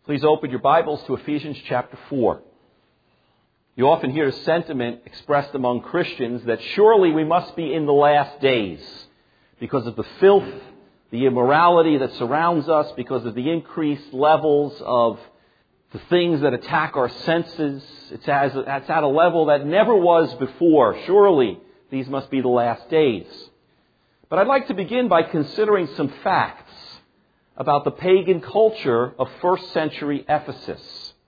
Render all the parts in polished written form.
Please open your Bibles to Ephesians chapter 4. You often hear a sentiment expressed among Christians that surely we must be in the last days because of the filth, the immorality that surrounds us, because of the increased levels of the things that attack our senses. It's at a level that never was before. Surely these must be the last days. But I'd like to begin by considering some facts about the pagan culture of first century Ephesus.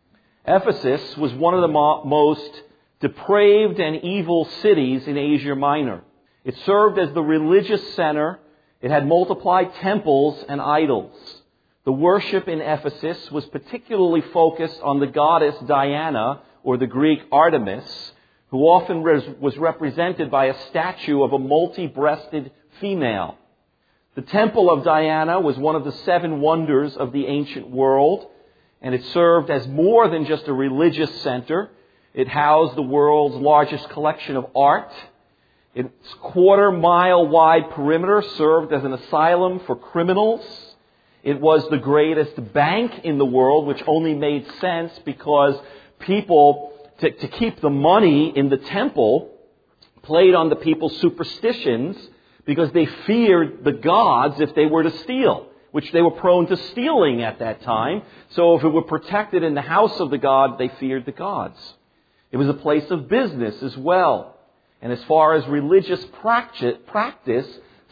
Ephesus was one of the most depraved and evil cities in Asia Minor. It served as the religious center. It had multiplied temples and idols. The worship in Ephesus was particularly focused on the goddess Diana, or the Greek Artemis, who often was represented by a statue of a multi-breasted female. The Temple of Diana was one of the 7 wonders of the ancient world, and it served as more than just a religious center. It housed the world's largest collection of art. Its quarter-mile wide perimeter served as an asylum for criminals. It was the greatest bank in the world, which only made sense because people, to keep the money in the temple, played on the people's superstitions because they feared the gods if they were to steal, which they were prone to stealing at that time. So if it were protected in the house of the god, they feared the gods. It was a place of business as well. And as far as religious practice,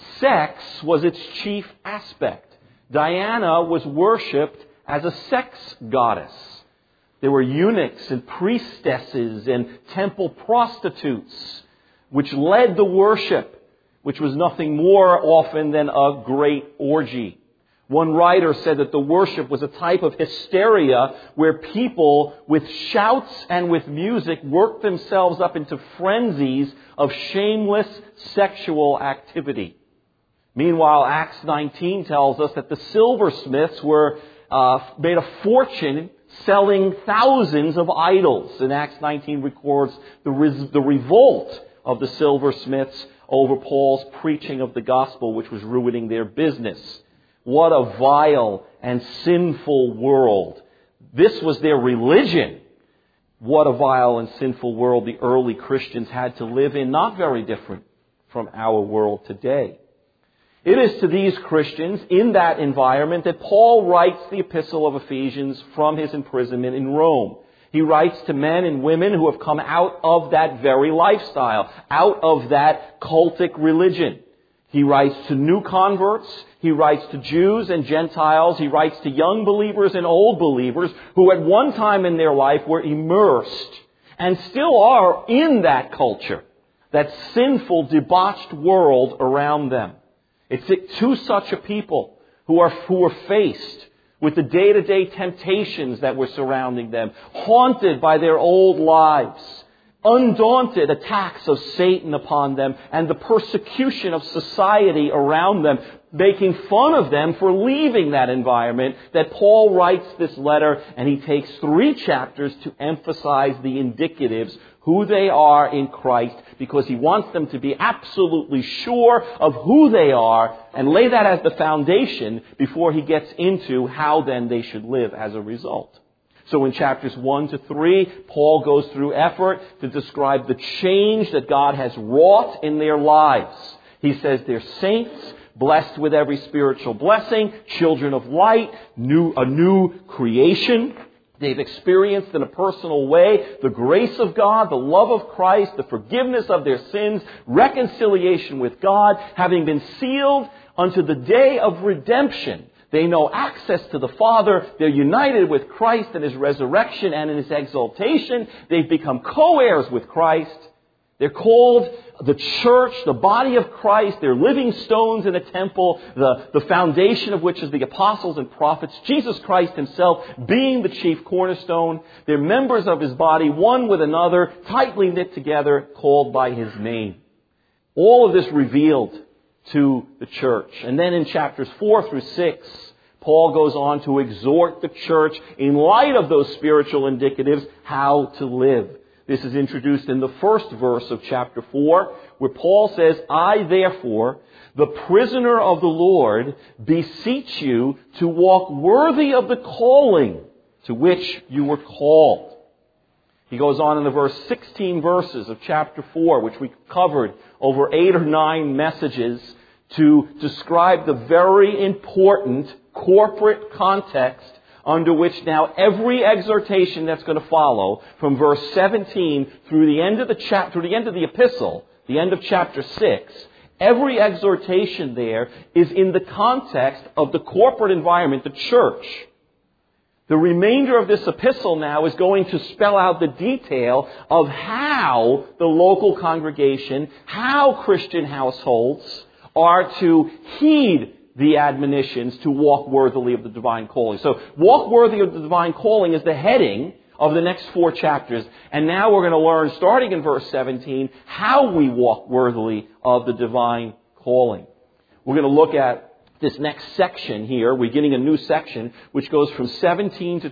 sex was its chief aspect. Diana was worshipped as a sex goddess. There were eunuchs and priestesses and temple prostitutes, which led the worship, which was nothing more often than a great orgy. One writer said that the worship was a type of hysteria where people, with shouts and with music, worked themselves up into frenzies of shameless sexual activity. Meanwhile, Acts 19 tells us that the silversmiths made a fortune selling thousands of idols. And Acts 19 records the revolt of the silversmiths over Paul's preaching of the gospel, which was ruining their business. What a vile and sinful world. This was their religion. What a vile and sinful world the early Christians had to live in, not very different from our world today. It is to these Christians in that environment that Paul writes the epistle of Ephesians from his imprisonment in Rome. He writes to men and women who have come out of that very lifestyle, out of that cultic religion. He writes to new converts. He writes to Jews and Gentiles. He writes to young believers and old believers who at one time in their life were immersed and still are in that culture, that sinful, debauched world around them. It's to such a people who are faced with the day-to-day temptations that were surrounding them, haunted by their old lives, undaunted attacks of Satan upon them, and the persecution of society around them, making fun of them for leaving that environment, that Paul writes this letter, and he takes 3 chapters to emphasize the indicatives, who they are in Christ, because he wants them to be absolutely sure of who they are and lay that as the foundation before he gets into how then they should live as a result. So in chapters 1 to 3, Paul goes through effort to describe the change that God has wrought in their lives. He says they're saints, blessed with every spiritual blessing, children of light, a new creation. They've experienced in a personal way the grace of God, the love of Christ, the forgiveness of their sins, reconciliation with God, having been sealed unto the day of redemption. They know access to the Father. They're united with Christ in His resurrection and in His exaltation. They've become co-heirs with Christ. They're called the church, the body of Christ. They're living stones in a temple, the foundation of which is the apostles and prophets, Jesus Christ Himself being the chief cornerstone. They're members of His body, one with another, tightly knit together, called by His name. All of this revealed to the church. And then in chapters 4 through 6, Paul goes on to exhort the church, in light of those spiritual indicatives, how to live. This is introduced in the first verse of chapter 4, where Paul says, I therefore, the prisoner of the Lord, beseech you to walk worthy of the calling to which you were called. He goes on in the verse 16 verses of chapter 4, which we covered over 8 or 9 messages, to describe the very important corporate context under which now every exhortation that's going to follow from verse 17 through the end of the epistle, the end of chapter 6, every exhortation there is in the context of the corporate environment, the church. The remainder of this epistle now is going to spell out the detail of how the local congregation, how Christian households are to heed the admonitions to walk worthily of the divine calling. So, walk worthy of the divine calling is the heading of the next 4 chapters. And now we're going to learn, starting in verse 17, how we walk worthily of the divine calling. We're going to look at this next section here, we're beginning a new section, which goes from 17 to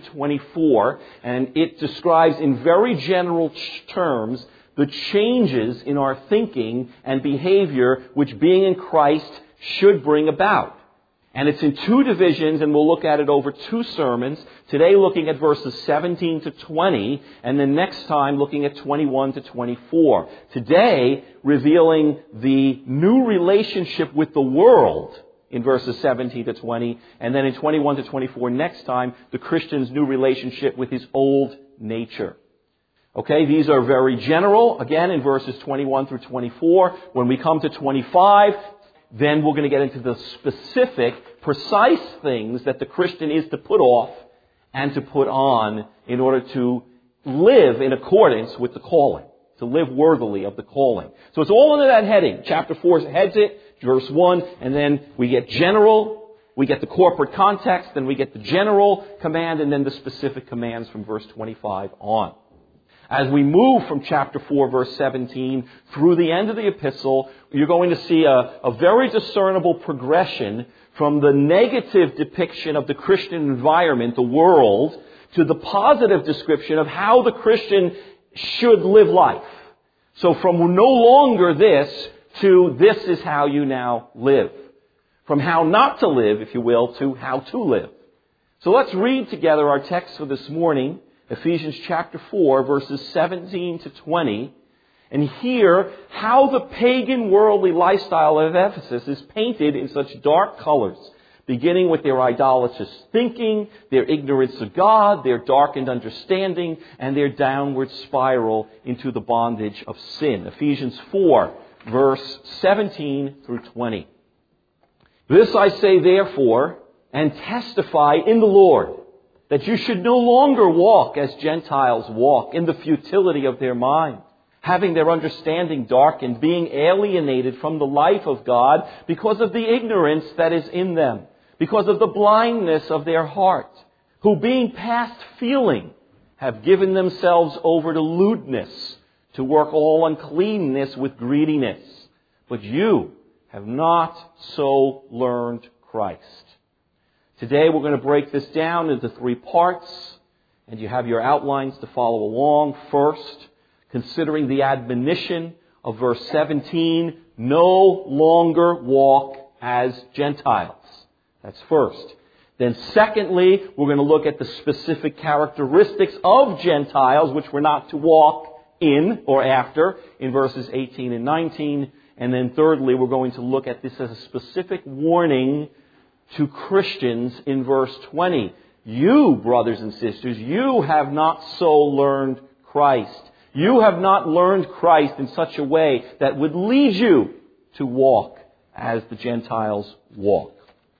24, and it describes in very general terms the changes in our thinking and behavior which being in Christ should bring about. And it's in 2 divisions, and we'll look at it over 2 sermons. Today looking at verses 17 to 20, and then next time looking at 21 to 24. Today, revealing the new relationship with the world in verses 17 to 20, and then in 21 to 24 next time, the Christian's new relationship with his old nature. Okay, these are very general, again, in verses 21 through 24. When we come to 25, then we're going to get into the specific, precise things that the Christian is to put off and to put on in order to live in accordance with the calling, to live worthily of the calling. So it's all under that heading. Chapter 4 heads it, verse 1, and then we get general, we get the corporate context, then we get the general command, and then the specific commands from verse 25 on. As we move from chapter 4, verse 17, through the end of the epistle, you're going to see a very discernible progression from the negative depiction of the Christian environment, the world, to the positive description of how the Christian should live life. So from no longer this to this is how you now live. From how not to live, if you will, to how to live. So let's read together our text for this morning, Ephesians chapter 4, verses 17 to 20, and hear how the pagan worldly lifestyle of Ephesus is painted in such dark colors, beginning with their idolatrous thinking, their ignorance of God, their darkened understanding, and their downward spiral into the bondage of sin. Ephesians 4, verse 17 through 20. This I say therefore, and testify in the Lord, that you should no longer walk as Gentiles walk, in the futility of their mind, having their understanding darkened, being alienated from the life of God because of the ignorance that is in them, because of the blindness of their heart, who being past feeling have given themselves over to lewdness, to work all uncleanness with greediness. But you have not so learned Christ. Today we're going to break this down into 3 parts, and you have your outlines to follow along. First, considering the admonition of verse 17, no longer walk as Gentiles. That's first. Then secondly, we're going to look at the specific characteristics of Gentiles, which we're not to walk in or after, in verses 18 and 19. And then thirdly, we're going to look at this as a specific warning to Christians in verse 20. You, brothers and sisters, you have not so learned Christ. You have not learned Christ in such a way that would lead you to walk as the Gentiles walk.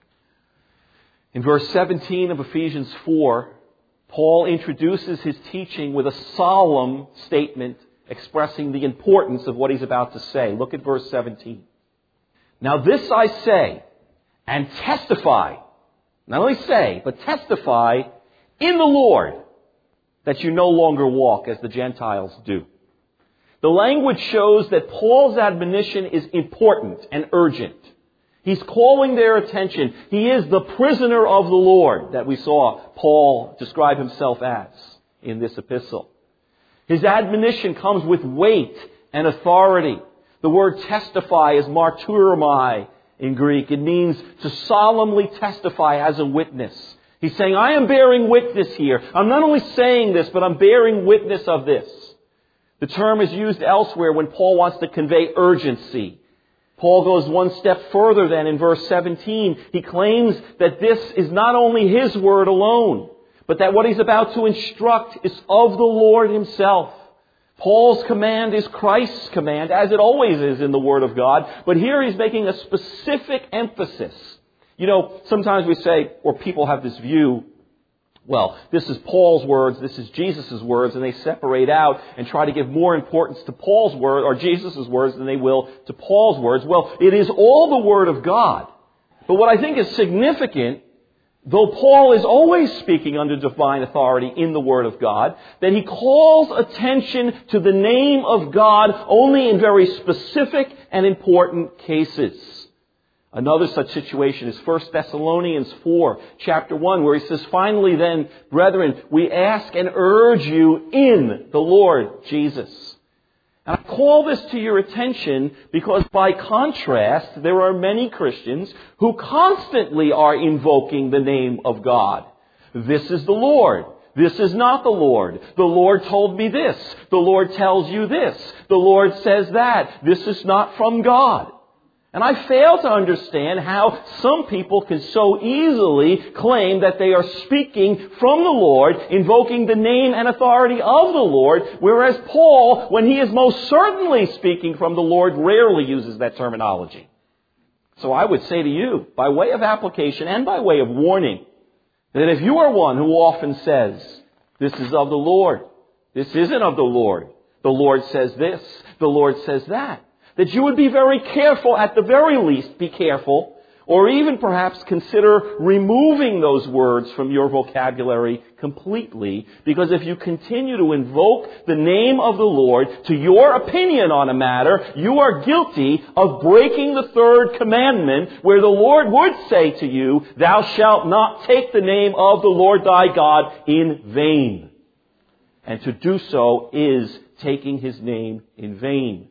In verse 17 of Ephesians 4, Paul introduces his teaching with a solemn statement expressing the importance of what he's about to say. Look at verse 17. Now this I say, and testify, not only say, but testify in the Lord, that you no longer walk as the Gentiles do. The language shows that Paul's admonition is important and urgent. He's calling their attention. He is the prisoner of the Lord that we saw Paul describe himself as in this epistle. His admonition comes with weight and authority. The word testify is martyromai in Greek. It means to solemnly testify as a witness. He's saying, I am bearing witness here. I'm not only saying this, but I'm bearing witness of this. The term is used elsewhere when Paul wants to convey urgency. Paul goes one step further then in verse 17. He claims that this is not only his word alone, but that what he's about to instruct is of the Lord himself. Paul's command is Christ's command, as it always is in the Word of God. But here he's making a specific emphasis. You know, sometimes we say, or people have this view, well, this is Paul's words, this is Jesus' words, and they separate out and try to give more importance to Paul's word or Jesus' words than they will to Paul's words. Well, it is all the Word of God. But what I think is significant, though Paul is always speaking under divine authority in the Word of God, that he calls attention to the name of God only in very specific and important cases. Another such situation is 1 Thessalonians 4, chapter 1, where he says, finally then, brethren, we ask and urge you in the Lord Jesus. And I call this to your attention because by contrast, there are many Christians who constantly are invoking the name of God. This is the Lord. This is not the Lord. The Lord told me this. The Lord tells you this. The Lord says that. This is not from God. And I fail to understand how some people can so easily claim that they are speaking from the Lord, invoking the name and authority of the Lord, whereas Paul, when he is most certainly speaking from the Lord, rarely uses that terminology. So I would say to you, by way of application and by way of warning, that if you are one who often says, this is of the Lord, this isn't of the Lord says this, the Lord says that you would be very careful, at the very least be careful, or even perhaps consider removing those words from your vocabulary completely, because if you continue to invoke the name of the Lord to your opinion on a matter, you are guilty of breaking the third commandment, where the Lord would say to you, thou shalt not take the name of the Lord thy God in vain. And to do so is taking his name in vain.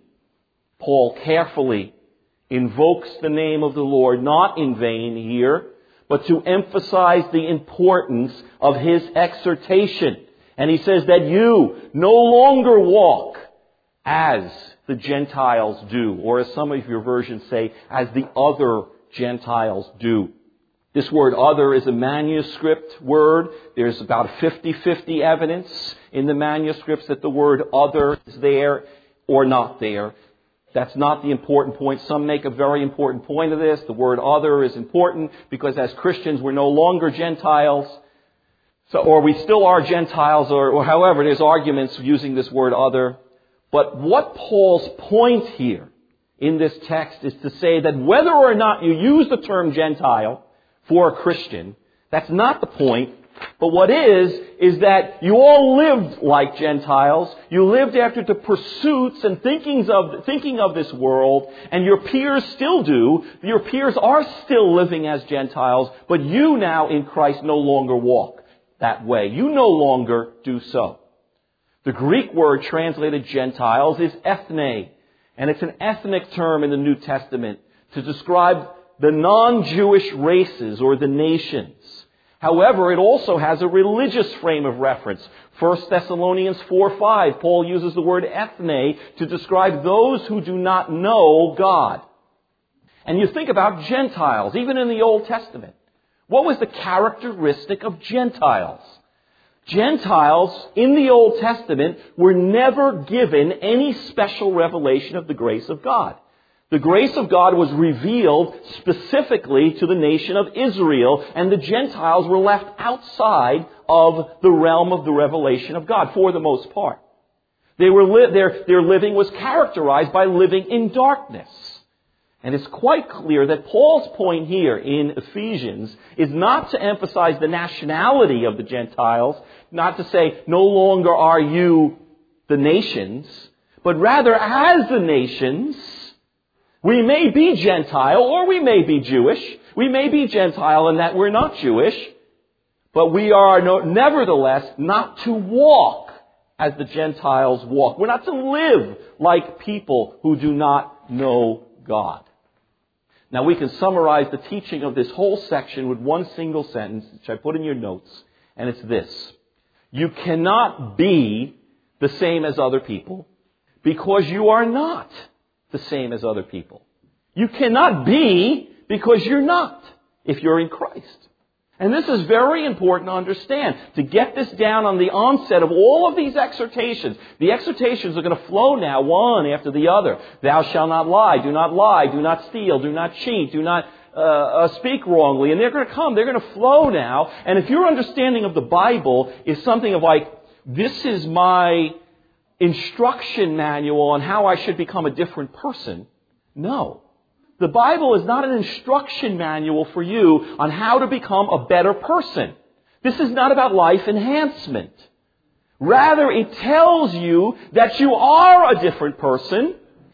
Paul carefully invokes the name of the Lord, not in vain here, but to emphasize the importance of his exhortation. And he says that you no longer walk as the Gentiles do, or as some of your versions say, as the other Gentiles do. This word other is a manuscript word. There's about 50-50 evidence in the manuscripts that the word other is there or not there. That's not the important point. Some make a very important point of this. The word other is important because as Christians we're no longer Gentiles, or we still are Gentiles, or however, there's arguments using this word other. But what Paul's point here in this text is to say that whether or not you use the term Gentile for a Christian, that's not the point. But what is that you all lived like Gentiles. You lived after the pursuits and thinking of this world, and your peers still do. Your peers are still living as Gentiles, but you now in Christ no longer walk that way. You no longer do so. The Greek word translated Gentiles is ethne, and it's an ethnic term in the New Testament to describe the non-Jewish races or the nations. However, it also has a religious frame of reference. 1 Thessalonians 4:5, Paul uses the word ethne to describe those who do not know God. And you think about Gentiles, even in the Old Testament. What was the characteristic of Gentiles? Gentiles in the Old Testament were never given any special revelation of the grace of God. The grace of God was revealed specifically to the nation of Israel, and the Gentiles were left outside of the realm of the revelation of God for the most part. Their living was characterized by living in darkness. And it's quite clear that Paul's point here in Ephesians is not to emphasize the nationality of the Gentiles, not to say no longer are you the nations, but rather as the nations, we may be Gentile or we may be Jewish. We may be Gentile in that we're not Jewish, but we are nevertheless not to walk as the Gentiles walk. We're not to live like people who do not know God. Now we can summarize the teaching of this whole section with one single sentence, which I put in your notes, and it's this. You cannot be the same as other people because you are not the same as other people. You cannot be because you're not if you're in Christ. And this is very important to understand, to get this down on the onset of all of these exhortations. The exhortations are going to flow now, one after the other. Thou shalt not lie, do not steal, do not cheat, do not speak wrongly. And they're going to come, they're going to flow now. And if your understanding of the Bible is something of like, this is my instruction manual on how I should become a different person, no. The Bible is not an instruction manual for you on how to become a better person. This is not about life enhancement. Rather, it tells you that you are a different person,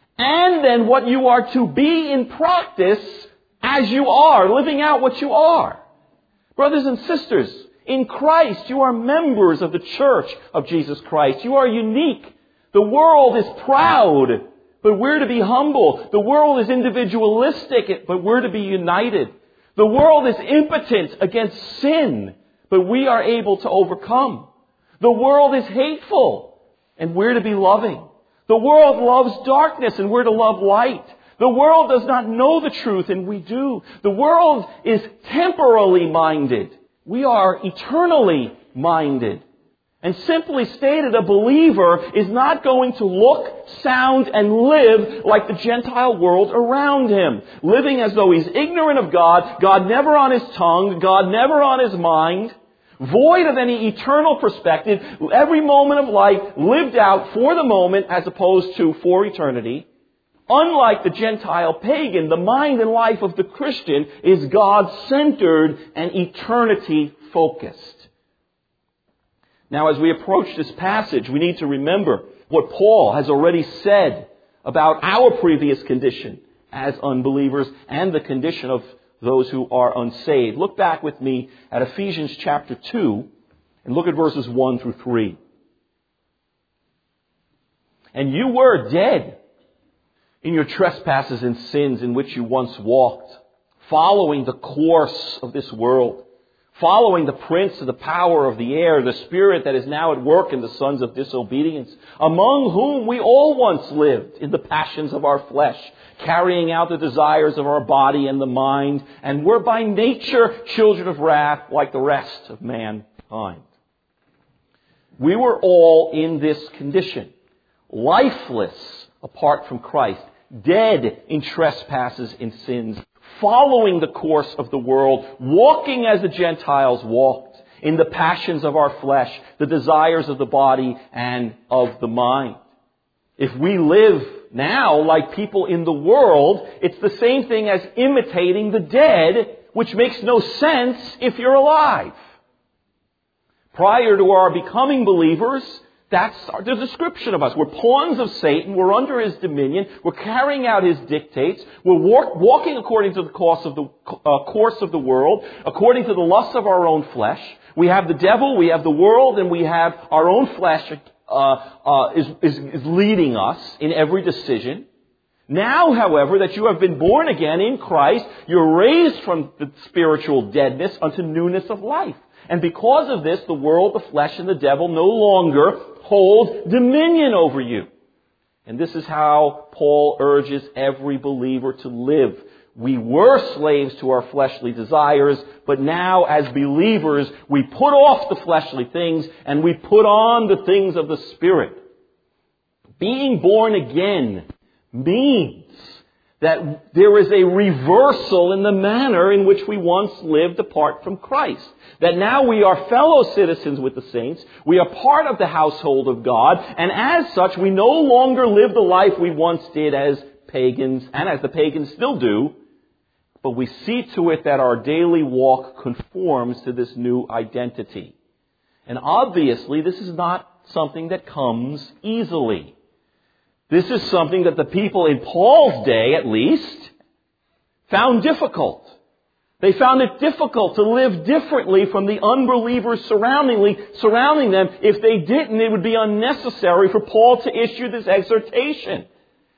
and then what you are to be in practice as you are, living out what you are. Brothers and sisters, in Christ, you are members of the church of Jesus Christ. You are unique. The world is proud, but we're to be humble. The world is individualistic, but we're to be united. The world is impotent against sin, but we are able to overcome. The world is hateful, and we're to be loving. The world loves darkness, and we're to love light. The world does not know the truth, and we do. The world is temporally minded. We are eternally minded. And simply stated, a believer is not going to look, sound, and live like the Gentile world around him. Living as though he's ignorant of God, God never on his tongue, God never on his mind, void of any eternal perspective, every moment of life lived out for the moment as opposed to for eternity. Unlike the Gentile pagan, the mind and life of the Christian is God-centered and eternity-focused. Now, as we approach this passage, we need to remember what Paul has already said about our previous condition as unbelievers and the condition of those who are unsaved. Look back with me at Ephesians chapter 2 and look at verses 1 through 3. And you were dead in your trespasses and sins in which you once walked, following the course of this world, following the prince of the power of the air, the spirit that is now at work in the sons of disobedience, among whom we all once lived in the passions of our flesh, carrying out the desires of our body and the mind, and were by nature children of wrath like the rest of mankind. We were all in this condition, lifeless apart from Christ, dead in trespasses and sins, following the course of the world, walking as the Gentiles walked, in the passions of our flesh, the desires of the body and of the mind. If we live now like people in the world, it's the same thing as imitating the dead, which makes no sense if you're alive. Prior to our becoming believers, that's the description of us. We're pawns of Satan. We're under his dominion. We're carrying out his dictates. We're walking according to the course of the world, according to the lusts of our own flesh. We have the devil, we have the world, and we have our own flesh is leading us in every decision. Now, however, that you have been born again in Christ, you're raised from the spiritual deadness unto newness of life. And because of this, the world, the flesh, and the devil no longer hold dominion over you. And this is how Paul urges every believer to live. We were slaves to our fleshly desires, but now as believers, we put off the fleshly things and we put on the things of the Spirit. Being born again means that there is a reversal in the manner in which we once lived apart from Christ. That now we are fellow citizens with the saints, we are part of the household of God, and as such we no longer live the life we once did as pagans, and as the pagans still do, but we see to it that our daily walk conforms to this new identity. And obviously this is not something that comes easily. This is something that the people in Paul's day, at least, found difficult. They found it difficult to live differently from the unbelievers surrounding them. If they didn't, it would be unnecessary for Paul to issue this exhortation.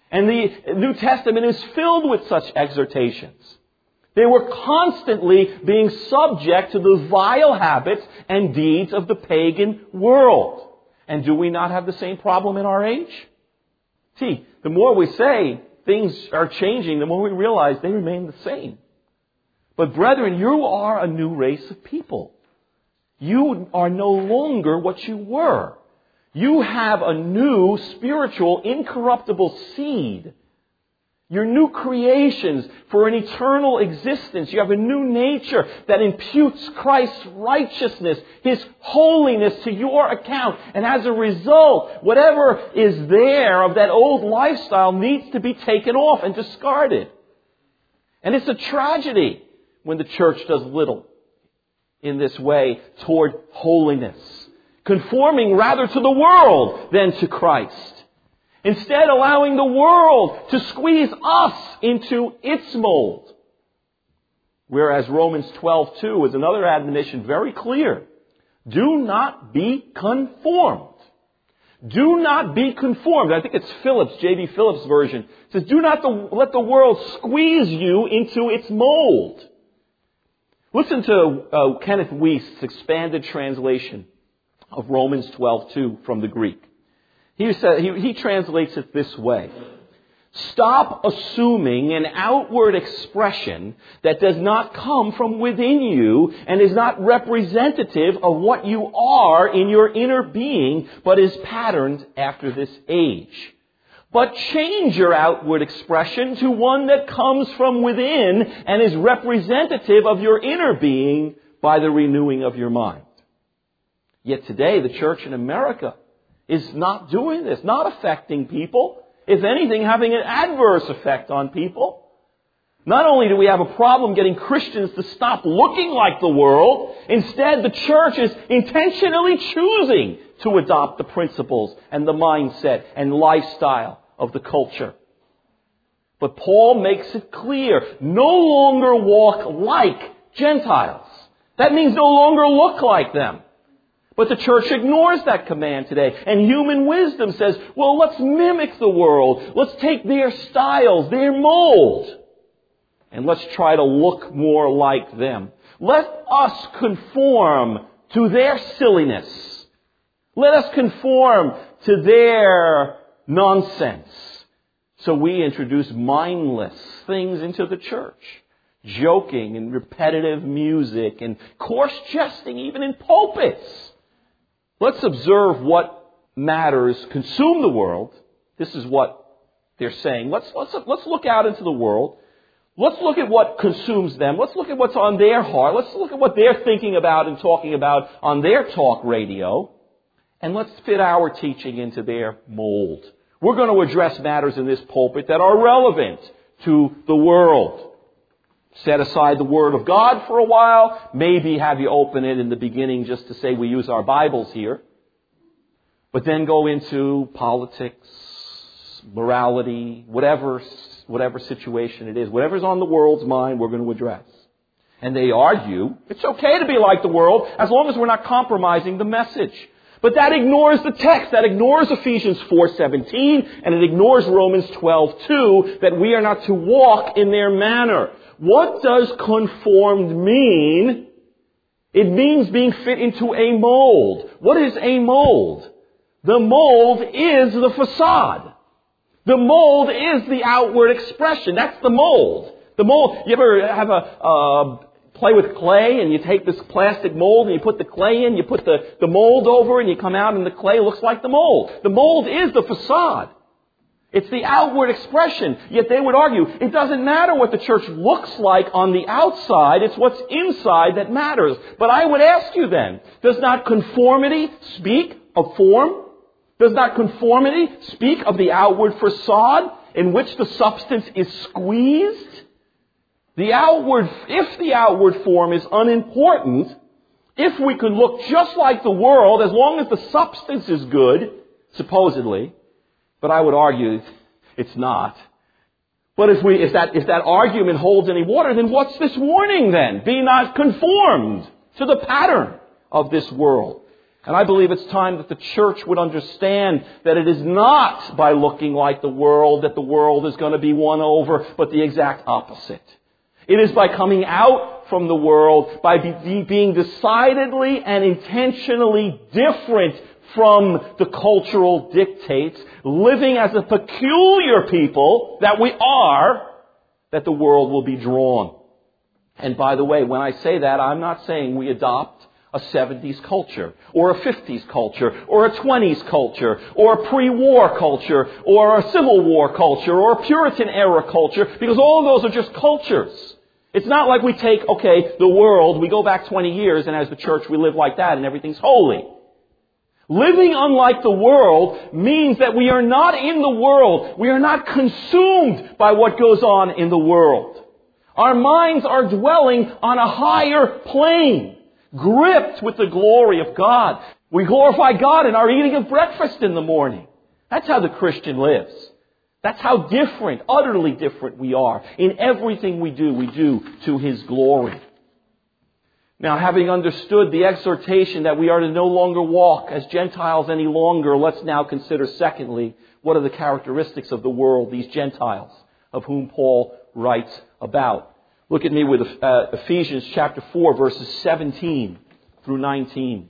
And the New Testament is filled with such exhortations. They were constantly being subject to the vile habits and deeds of the pagan world. And do we not have the same problem in our age? See, the more we say things are changing, the more we realize they remain the same. But brethren, you are a new race of people. You are no longer what you were. You have a new spiritual, incorruptible seed. You're new creations for an eternal existence. You have a new nature that imputes Christ's righteousness, His holiness to your account. And as a result, whatever is there of that old lifestyle needs to be taken off and discarded. And it's a tragedy when the church does little in this way toward holiness, conforming rather to the world than to Christ. Instead, allowing the world to squeeze us into its mold. Whereas Romans 12:2 is another admonition very clear. Do not be conformed. Do not be conformed. I think it's Phillips, J.B. Phillips' version. It says, do not let the world squeeze you into its mold. Listen to Kenneth Wuest's expanded translation of Romans 12:2 from the Greek. He translates it this way. Stop assuming an outward expression that does not come from within you and is not representative of what you are in your inner being, but is patterned after this age. But change your outward expression to one that comes from within and is representative of your inner being by the renewing of your mind. Yet today, the church in America is not doing this, not affecting people. If anything, having an adverse effect on people. Not only do we have a problem getting Christians to stop looking like the world, instead the church is intentionally choosing to adopt the principles and the mindset and lifestyle of the culture. But Paul makes it clear, no longer walk like Gentiles. That means no longer look like them. But the church ignores that command today. And human wisdom says, well, let's mimic the world. Let's take their styles, their mold, and let's try to look more like them. Let us conform to their silliness. Let us conform to their nonsense. So we introduce mindless things into the church. Joking and repetitive music and coarse jesting even in pulpits. Let's observe what matters consume the world. This is what they're saying. Let's look out into the world. Let's look at what consumes them. Let's look at what's on their heart. Let's look at what they're thinking about and talking about on their talk radio. And let's fit our teaching into their mold. We're going to address matters in this pulpit that are relevant to the world. Set aside the Word of God for a while. Maybe have you open it in the beginning just to say we use our Bibles here. But then go into politics, morality, whatever situation it is. Whatever's on the world's mind, we're going to address. And they argue, it's okay to be like the world as long as we're not compromising the message. But that ignores the text. That ignores Ephesians 4:17, and it ignores Romans 12:2, that we are not to walk in their manner. What does conformed mean? It means being fit into a mold. What is a mold? The mold is the facade. The mold is the outward expression. That's the mold. The mold, you ever have play with clay and you take this plastic mold and you put the clay in, you put the mold over and you come out and the clay looks like the mold. The mold is the facade. It's the outward expression. Yet they would argue, it doesn't matter what the church looks like on the outside, it's what's inside that matters. But I would ask you then, does not conformity speak of form? Does not conformity speak of the outward facade in which the substance is squeezed? If the outward form is unimportant, if we could look just like the world as long as the substance is good, supposedly, but I would argue it's not. But if that argument holds any water, then what's this warning then? Be not conformed to the pattern of this world. And I believe it's time that the church would understand that it is not by looking like the world that the world is going to be won over, but the exact opposite. It is by coming out from the world, by being decidedly and intentionally different from the cultural dictates, living as a peculiar people that we are, that the world will be drawn. And by the way, when I say that, I'm not saying we adopt a 70s culture, or a 50s culture, or a 20s culture, or a pre-war culture, or a Civil War culture, or a Puritan era culture, because all of those are just cultures. It's not like we take, the world, we go back 20 years, and as the church we live like that, and everything's holy. Living unlike the world means that we are not in the world. We are not consumed by what goes on in the world. Our minds are dwelling on a higher plane, gripped with the glory of God. We glorify God in our eating of breakfast in the morning. That's how the Christian lives. That's how different, utterly different we are. In everything we do to His glory. Now, having understood the exhortation that we are to no longer walk as Gentiles any longer, let's now consider, secondly, what are the characteristics of the world, these Gentiles, of whom Paul writes about. Look at me with Ephesians chapter 4, verses 17 through 19.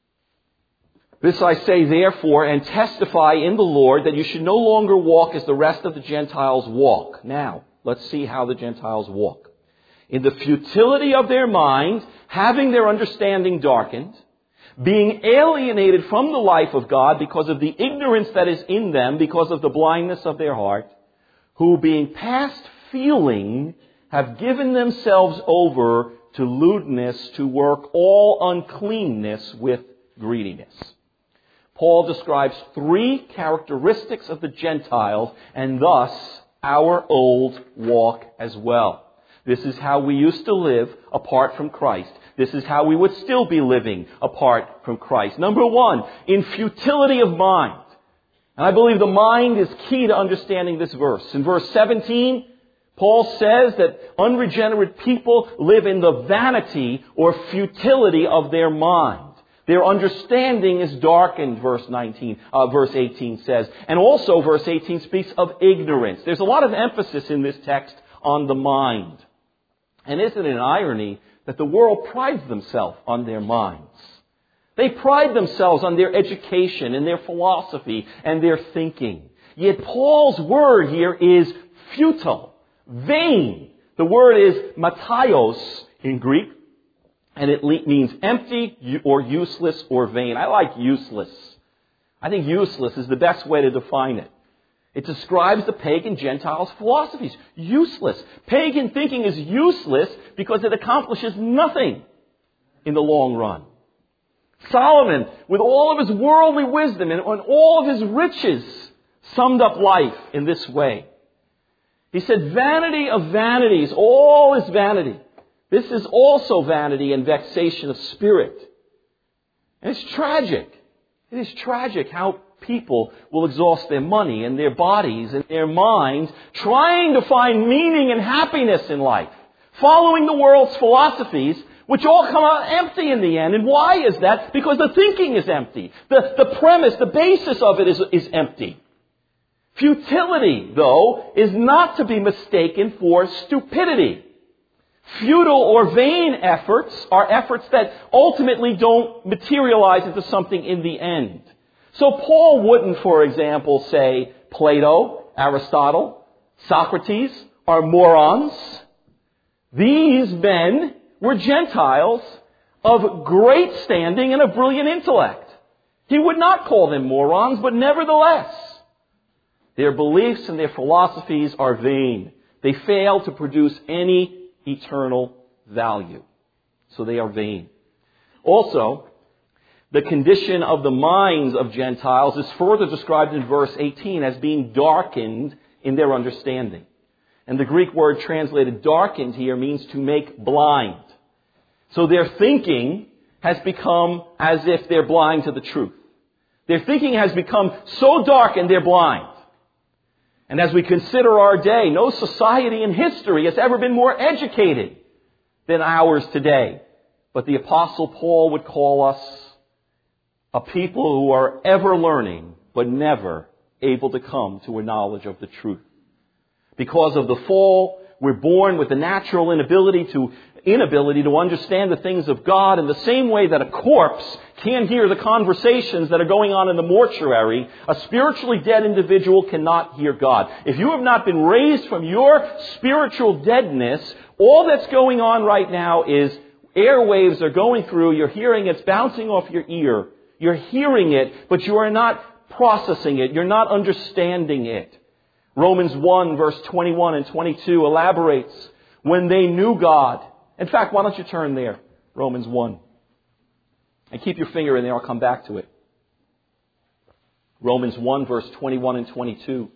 This I say, therefore, and testify in the Lord that you should no longer walk as the rest of the Gentiles walk. Now, let's see how the Gentiles walk. In the futility of their mind, having their understanding darkened, being alienated from the life of God because of the ignorance that is in them, because of the blindness of their heart, who being past feeling have given themselves over to lewdness, to work all uncleanness with greediness. Paul describes three characteristics of the Gentiles, and thus our old walk as well. This is how we used to live apart from Christ. This is how we would still be living apart from Christ. Number one, in futility of mind. And I believe the mind is key to understanding this verse. In verse 17, Paul says that unregenerate people live in the vanity or futility of their mind. Their understanding is darkened, verse 18 says. And also verse 18 speaks of ignorance. There's a lot of emphasis in this text on the mind. And isn't it an irony that the world prides themselves on their minds? They pride themselves on their education and their philosophy and their thinking. Yet Paul's word here is futile, vain. The word is mataios in Greek. And it means empty or useless or vain. I like useless. I think useless is the best way to define it. It describes the pagan Gentiles' philosophies. Useless. Pagan thinking is useless because it accomplishes nothing in the long run. Solomon, with all of his worldly wisdom and all of his riches, summed up life in this way. He said, vanity of vanities, all is vanity. This is also vanity and vexation of spirit. And it's tragic. It is tragic how people will exhaust their money and their bodies and their minds trying to find meaning and happiness in life, following the world's philosophies, which all come out empty in the end. And why is that? Because the thinking is empty. The premise, the basis of it is empty. Futility, though, is not to be mistaken for stupidity. Futile or vain efforts are efforts that ultimately don't materialize into something in the end. So Paul wouldn't, for example, say Plato, Aristotle, Socrates are morons. These men were Gentiles of great standing and of brilliant intellect. He would not call them morons, but nevertheless, their beliefs and their philosophies are vain. They fail to produce any eternal value. So they are vain. Also, the condition of the minds of Gentiles is further described in verse 18 as being darkened in their understanding. And the Greek word translated darkened here means to make blind. So their thinking has become as if they're blind to the truth. Their thinking has become so darkened they're blind. And as we consider our day, no society in history has ever been more educated than ours today. But the Apostle Paul would call us A people who are ever learning, but never able to come to a knowledge of the truth. Because of the fall, we're born with the natural inability to understand the things of God in the same way that a corpse can't hear the conversations that are going on in the mortuary. A spiritually dead individual cannot hear God. If you have not been raised from your spiritual deadness, all that's going on right now is airwaves are going through, you're hearing it's bouncing off your ear. You're hearing it, but you are not processing it. You're not understanding it. Romans 1 verse 21 and 22 elaborates, when they knew God. In fact, why don't you turn there? Romans 1. And keep your finger in there, I'll come back to it. Romans 1 verse 21 and 22.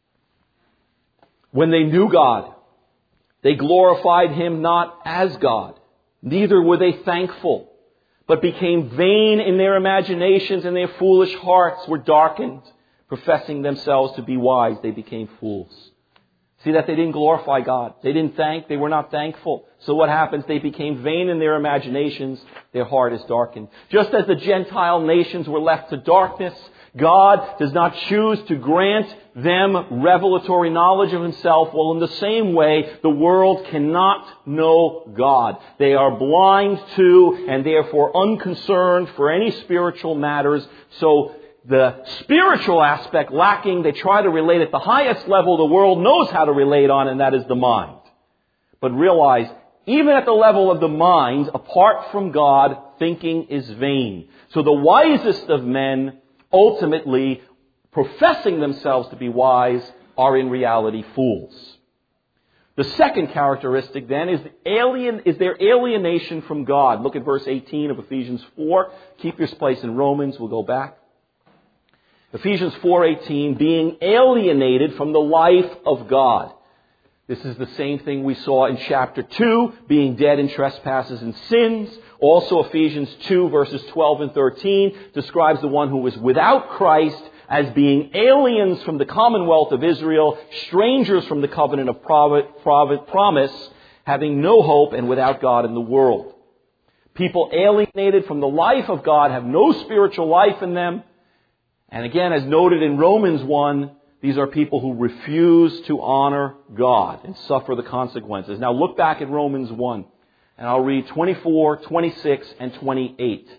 When they knew God, they glorified Him not as God, neither were they thankful, but became vain in their imaginations, and their foolish hearts were darkened. Professing themselves to be wise, they became fools. See that they didn't glorify God. They were not thankful. So what happens? They became vain in their imaginations. Their heart is darkened. Just as the Gentile nations were left to darkness, God does not choose to grant them revelatory knowledge of Himself. Well, in the same way, the world cannot know God. They are blind to and therefore unconcerned for any spiritual matters. So the spiritual aspect lacking, they try to relate at the highest level the world knows how to relate on, and that is the mind. But realize, even at the level of the mind, apart from God, thinking is vain. So the wisest of men, ultimately professing themselves to be wise, are in reality fools. The second characteristic then is their alienation from God. Look at verse 18 of Ephesians 4. Keep your place in Romans. We'll go back. Ephesians 4:18, being alienated from the life of God. This is the same thing we saw in chapter 2, being dead in trespasses and sins. Also Ephesians 2 verses 12 and 13 describes the one who was without Christ as being aliens from the commonwealth of Israel, strangers from the covenant of promise, having no hope and without God in the world. People alienated from the life of God have no spiritual life in them. And again, as noted in Romans 1, these are people who refuse to honor God and suffer the consequences. Now look back at Romans 1, and I'll read 24, 26, and 28.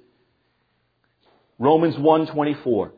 Romans 1:24.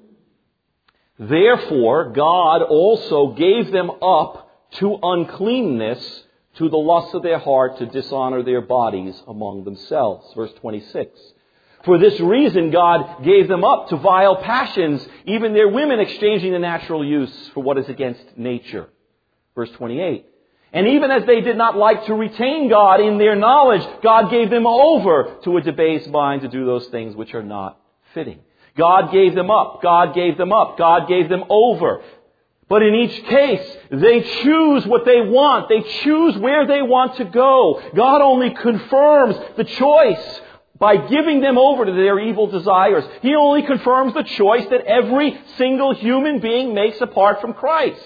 Therefore, God also gave them up to uncleanness, to the lust of their heart, to dishonor their bodies among themselves. Verse 26. For this reason, God gave them up to vile passions, even their women exchanging the natural use for what is against nature. Verse 28. And even as they did not like to retain God in their knowledge, God gave them over to a debased mind to do those things which are not fitting. God gave them up. God gave them up. God gave them over. But in each case, they choose what they want. They choose where they want to go. God only confirms the choice by giving them over to their evil desires. He only confirms the choice that every single human being makes apart from Christ.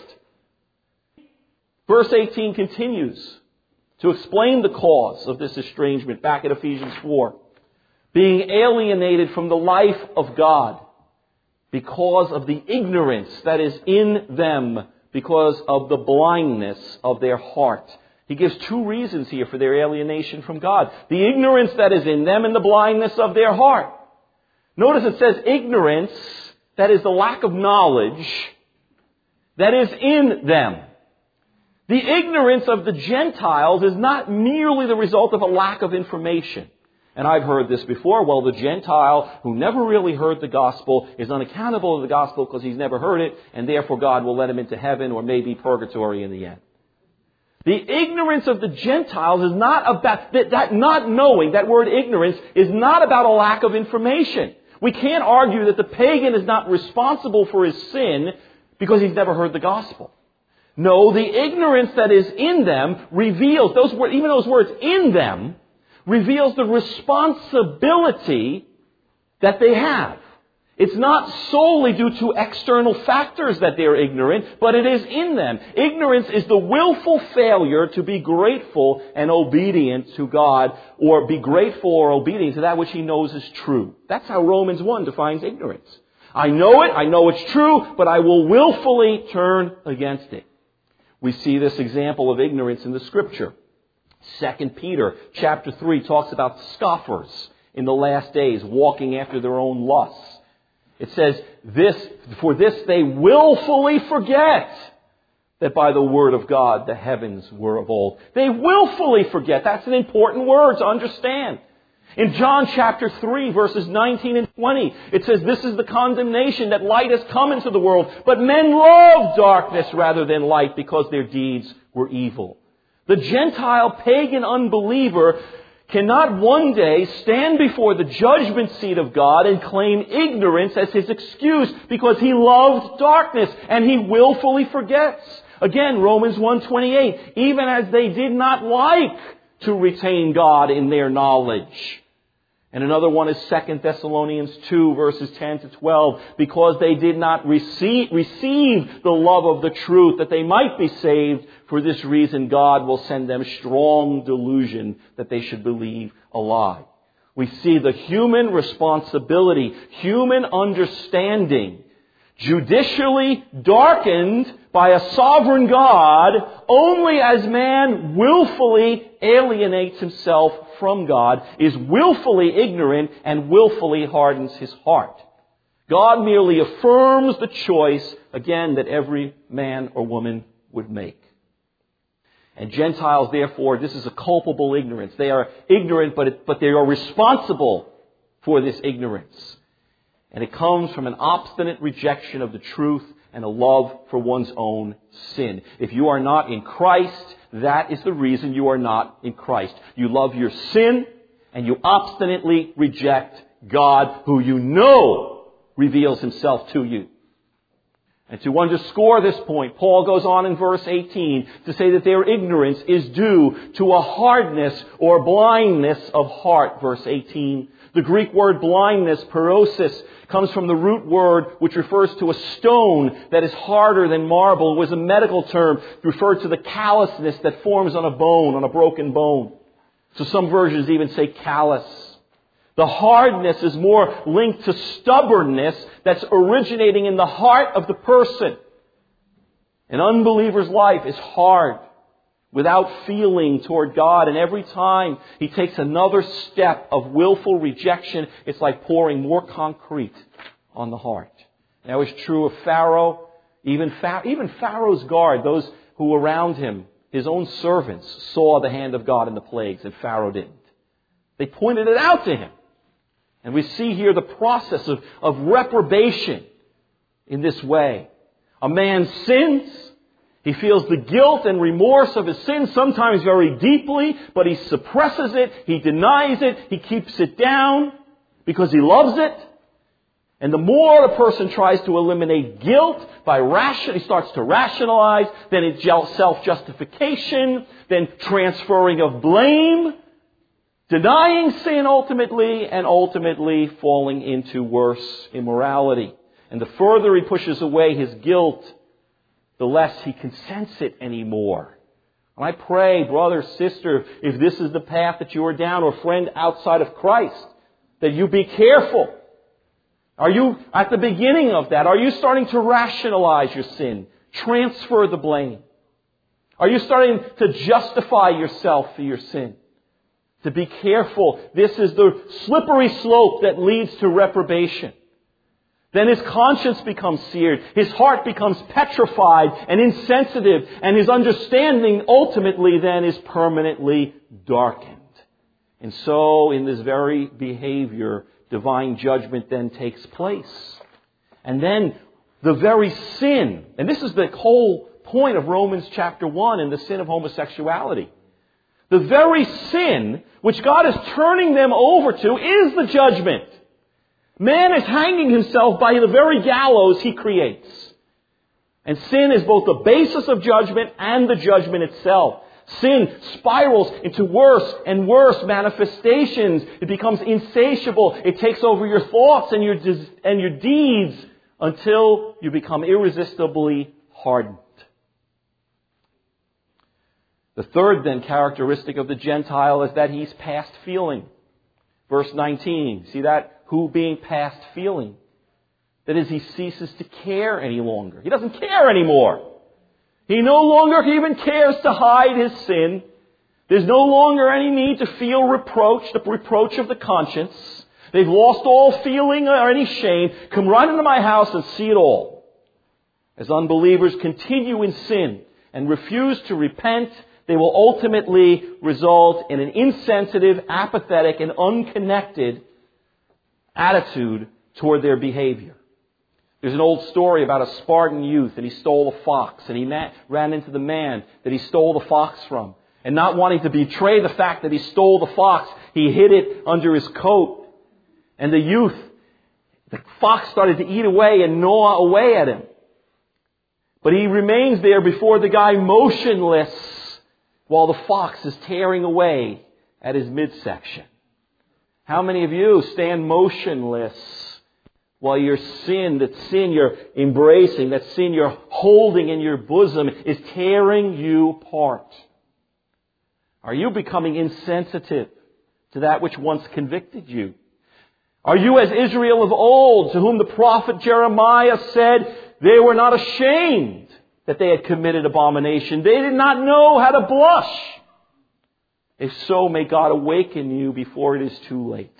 Verse 18 continues to explain the cause of this estrangement back at Ephesians 4. Being alienated from the life of God because of the ignorance that is in them, because of the blindness of their heart. He gives two reasons here for their alienation from God. The ignorance that is in them and the blindness of their heart. Notice it says ignorance, that is the lack of knowledge, that is in them. The ignorance of the Gentiles is not merely the result of a lack of information. And I've heard this before. Well, the Gentile who never really heard the gospel is unaccountable to the gospel because he's never heard it, and therefore God will let him into heaven or maybe purgatory in the end. The ignorance of the Gentiles is not about, that not knowing, that word ignorance, is not about a lack of information. We can't argue that the pagan is not responsible for his sin because he's never heard the gospel. No, the ignorance that is in them reveals, even those words in them, reveals the responsibility that they have. It's not solely due to external factors that they're ignorant, but it is in them. Ignorance is the willful failure to be grateful and obedient to God, or be grateful or obedient to that which He knows is true. That's how Romans 1 defines ignorance. I know it's true, but I will willfully turn against it. We see this example of ignorance in the Scripture. 2 Peter chapter 3 talks about scoffers in the last days, walking after their own lusts. It says, for this they willfully forget that by the word of God the heavens were of old. They willfully forget. That's an important word to understand. In John chapter 3, verses 19 and 20, it says, this is the condemnation, that light has come into the world, but men love darkness rather than light because their deeds were evil. The Gentile pagan unbeliever cannot one day stand before the judgment seat of God and claim ignorance as his excuse because he loved darkness and he willfully forgets. Again, Romans 1:28, even as they did not like to retain God in their knowledge. And another one is 2 Thessalonians 2, verses 10 to 12, because they did not receive the love of the truth that they might be saved. For this reason, God will send them strong delusion that they should believe a lie. We see the human responsibility, human understanding, judicially darkened by a sovereign God only as man willfully alienates himself from God, is willfully ignorant, and willfully hardens his heart. God merely affirms the choice, again, that every man or woman would make. And Gentiles, therefore, this is a culpable ignorance. They are ignorant, but they are responsible for this ignorance. And it comes from an obstinate rejection of the truth and a love for one's own sin. If you are not in Christ, that is the reason you are not in Christ. You love your sin, and you obstinately reject God, who you know reveals Himself to you. And to underscore this point, Paul goes on in verse 18 to say that their ignorance is due to a hardness or blindness of heart. Verse 18. The Greek word blindness, parosis, comes from the root word which refers to a stone that is harder than marble. It was a medical term referred to the callousness that forms on a bone, on a broken bone. So some versions even say callous. The hardness is more linked to stubbornness that's originating in the heart of the person. An unbeliever's life is hard, without feeling toward God. And every time he takes another step of willful rejection, it's like pouring more concrete on the heart. And that was true of Pharaoh. Even Pharaoh's guard, those who were around him, his own servants, saw the hand of God in the plagues, and Pharaoh didn't. They pointed it out to him. And we see here the process of reprobation in this way. A man sins. He feels the guilt and remorse of his sin, sometimes very deeply, but he suppresses it, he denies it, he keeps it down because he loves it. And the more a person tries to eliminate guilt he starts to rationalize, then it's self-justification, then transferring of blame, denying sin ultimately, and ultimately falling into worse immorality. And the further he pushes away his guilt, the less he can sense it anymore. And I pray, brother, sister, if this is the path that you are down, or friend outside of Christ, that you be careful. Are you at the beginning of that? Are you starting to rationalize your sin? Transfer the blame. Are you starting to justify yourself for your sin? To be careful. This is the slippery slope that leads to reprobation. Then his conscience becomes seared. His heart becomes petrified and insensitive. And his understanding ultimately then is permanently darkened. And so in this very behavior, divine judgment then takes place. And then the very sin, and this is the whole point of Romans chapter 1 and the sin of homosexuality. The very sin which God is turning them over to is the judgment. Man is hanging himself by the very gallows he creates. And sin is both the basis of judgment and the judgment itself. Sin spirals into worse and worse manifestations. It becomes insatiable. It takes over your thoughts and your deeds until you become irresistibly hardened. The third, then, characteristic of the Gentile is that he's past feeling. Verse 19, see that? Who being past feeling. That is, he ceases to care any longer. He doesn't care anymore. He no longer even cares to hide his sin. There's no longer any need to feel reproach, the reproach of the conscience. They've lost all feeling or any shame. Come right into my house and see it all. As unbelievers continue in sin and refuse to repent, they will ultimately result in an insensitive, apathetic, and unconnected attitude toward their behavior. There's an old story about a Spartan youth, and he stole a fox, and he ran into the man that he stole the fox from. And not wanting to betray the fact that he stole the fox, he hid it under his coat. And the fox started to eat away and gnaw away at him. But he remains there before the guy motionless while the fox is tearing away at his midsection. How many of you stand motionless while your sin, that sin you're embracing, that sin you're holding in your bosom, is tearing you apart? Are you becoming insensitive to that which once convicted you? Are you as Israel of old, to whom the prophet Jeremiah said they were not ashamed that they had committed abomination? They did not know how to blush. If so, may God awaken you before it is too late.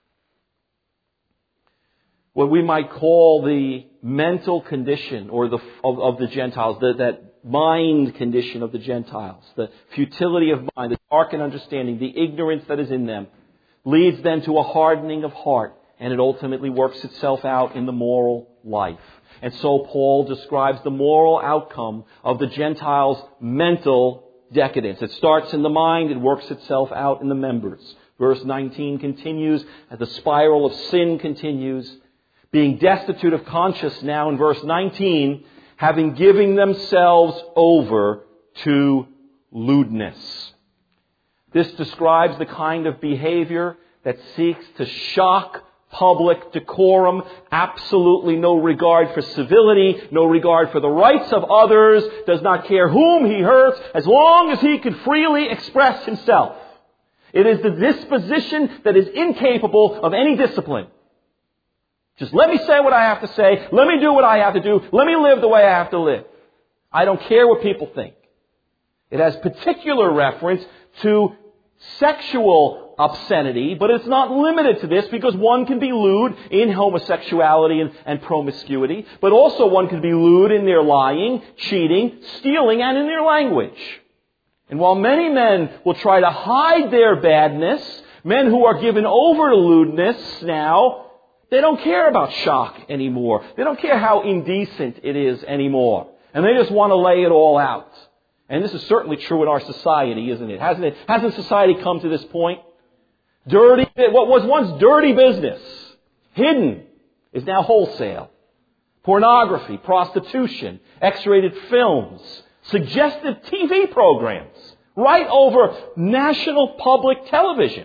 What we might call the mental condition or of the Gentiles, that mind condition of the Gentiles, the futility of mind, the darkened understanding, the ignorance that is in them, leads then to a hardening of heart, and it ultimately works itself out in the moral life. And so Paul describes the moral outcome of the Gentiles' mental decadence. It starts in the mind, it works itself out in the members. Verse 19 continues, as the spiral of sin continues, being destitute of conscience now in verse 19, having given themselves over to lewdness. This describes the kind of behavior that seeks to shock public decorum, absolutely no regard for civility, no regard for the rights of others, does not care whom he hurts, as long as he can freely express himself. It is the disposition that is incapable of any discipline. Just let me say what I have to say. Let me do what I have to do. Let me live the way I have to live. I don't care what people think. It has particular reference to sexual obscenity, but it's not limited to this, because one can be lewd in homosexuality and promiscuity, but also one can be lewd in their lying, cheating, stealing, and in their language. And while many men will try to hide their badness, men who are given over to lewdness now, they don't care about shock anymore. They don't care how indecent it is anymore. And they just want to lay it all out. And this is certainly true in our society, isn't it? Hasn't it? Hasn't society come to this point? What was once dirty business, hidden, is now wholesale. Pornography, prostitution, X-rated films, suggestive TV programs, right over national public television.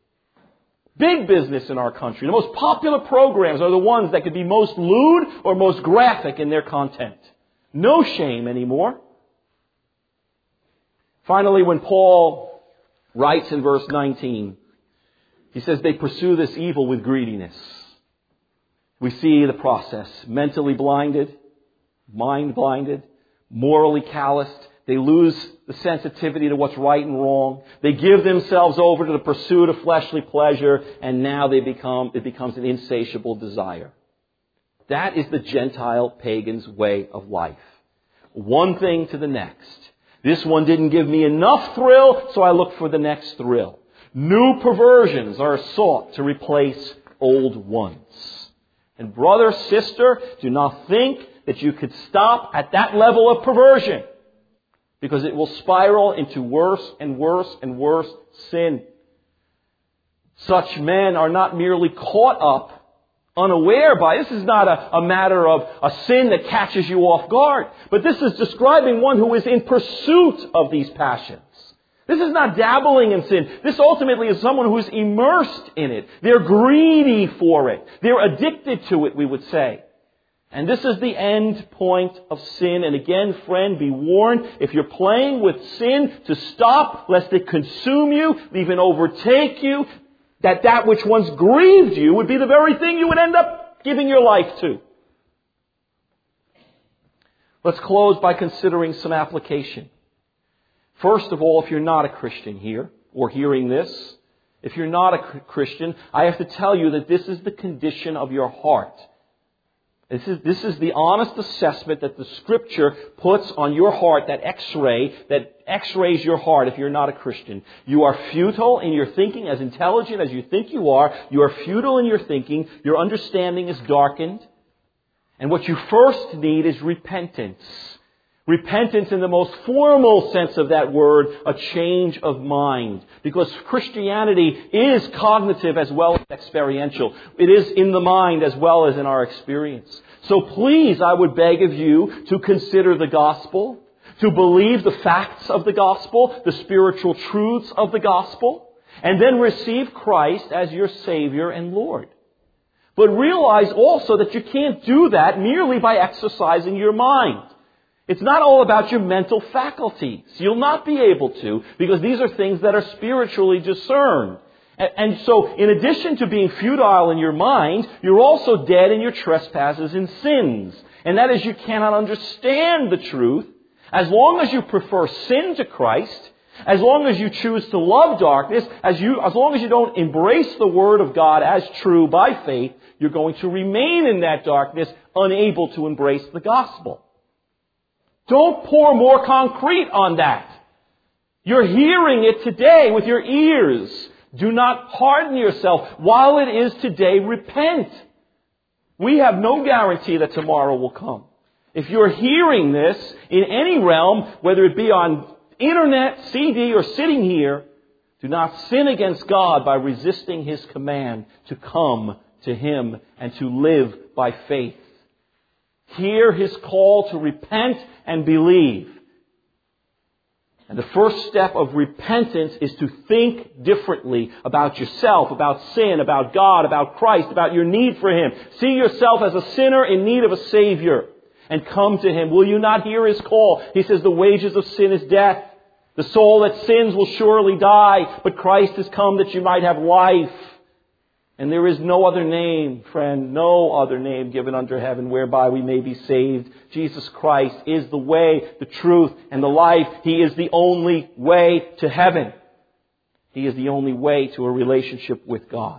Big business in our country. The most popular programs are the ones that could be most lewd or most graphic in their content. No shame anymore. Finally, when Paul writes in verse 19, he says they pursue this evil with greediness. We see the process. Mentally blinded, mind blinded, morally calloused. They lose the sensitivity to what's right and wrong. They give themselves over to the pursuit of fleshly pleasure, and now it becomes an insatiable desire. That is the Gentile pagan's way of life. One thing to the next. This one didn't give me enough thrill, so I look for the next thrill. New perversions are sought to replace old ones. And brother, sister, do not think that you could stop at that level of perversion, because it will spiral into worse and worse and worse sin. Such men are not merely caught up unaware by. This is not a matter of a sin that catches you off guard, but this is describing one who is in pursuit of these passions. This is not dabbling in sin. This ultimately is someone who's immersed in it. They're greedy for it. They're addicted to it, we would say. And this is the end point of sin. And again, friend, be warned, if you're playing with sin, to stop, lest it consume you, even overtake you, that which once grieved you would be the very thing you would end up giving your life to. Let's close by considering some application. First of all, if you're not a Christian here, or hearing this, if you're not a Christian, I have to tell you that this is the condition of your heart. This is the honest assessment that the Scripture puts on your heart, that x-rays your heart if you're not a Christian. You are futile in your thinking, as intelligent as you think you are. You are futile in your thinking. Your understanding is darkened. And what you first need is repentance. Repentance in the most formal sense of that word, a change of mind. Because Christianity is cognitive as well as experiential. It is in the mind as well as in our experience. So please, I would beg of you to consider the gospel, to believe the facts of the gospel, the spiritual truths of the gospel, and then receive Christ as your Savior and Lord. But realize also that you can't do that merely by exercising your mind. It's not all about your mental faculties. You'll not be able to, because these are things that are spiritually discerned. And so, in addition to being futile in your mind, you're also dead in your trespasses and sins. And that is, you cannot understand the truth. As long as you prefer sin to Christ, as long as you choose to love darkness, as long as you don't embrace the Word of God as true by faith, you're going to remain in that darkness, unable to embrace the gospel. Don't pour more concrete on that. You're hearing it today with your ears. Do not harden yourself. While it is today, repent. We have no guarantee that tomorrow will come. If you're hearing this in any realm, whether it be on internet, CD, or sitting here, do not sin against God by resisting His command to come to Him and to live by faith. Hear His call to repent and believe. And the first step of repentance is to think differently about yourself, about sin, about God, about Christ, about your need for Him. See yourself as a sinner in need of a Savior and come to Him. Will you not hear His call? He says the wages of sin is death. The soul that sins will surely die, but Christ has come that you might have life. And there is no other name, friend, no other name given under heaven whereby we may be saved. Jesus Christ is the way, the truth, and the life. He is the only way to heaven. He is the only way to a relationship with God.